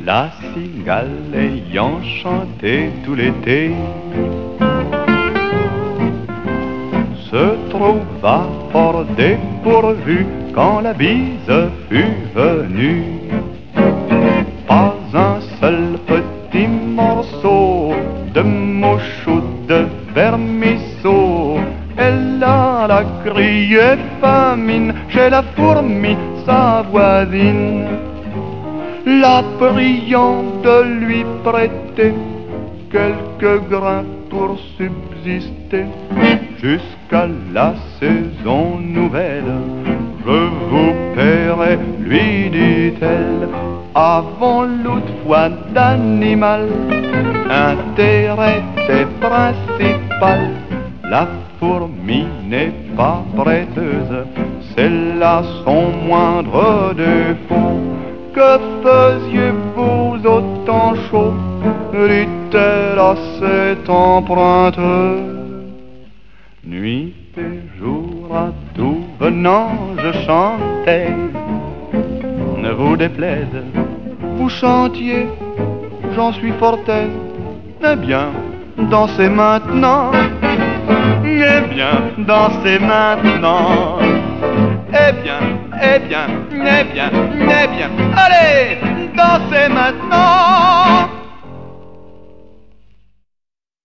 La cigale ayant chanté tout l'été se trouva fort dépourvu quand la bise fut venue. Pas un seul petit morceau de mouche ou de vermisseau. Elle alla crier famine chez la fourmi, sa voisine, la priant de lui prêter quelques grains pour subsister jusqu'à la saison nouvelle. Je vous paierai, lui dit-elle, avant l'outre-foi d'animal. Intérêt est principal, la fourmi n'est pas prêteuse, c'est là son moindre défaut. Que faisiez-vous au temps chaud, dit-elle à cette emprunteuse. Nuit et jour à tout venant je chantais, ne vous déplaise, vous chantiez, j'en suis fort aise. Eh bien, dansez maintenant, eh bien, dansez maintenant. Eh bien, eh bien, eh bien, eh bien, allez, dansez maintenant.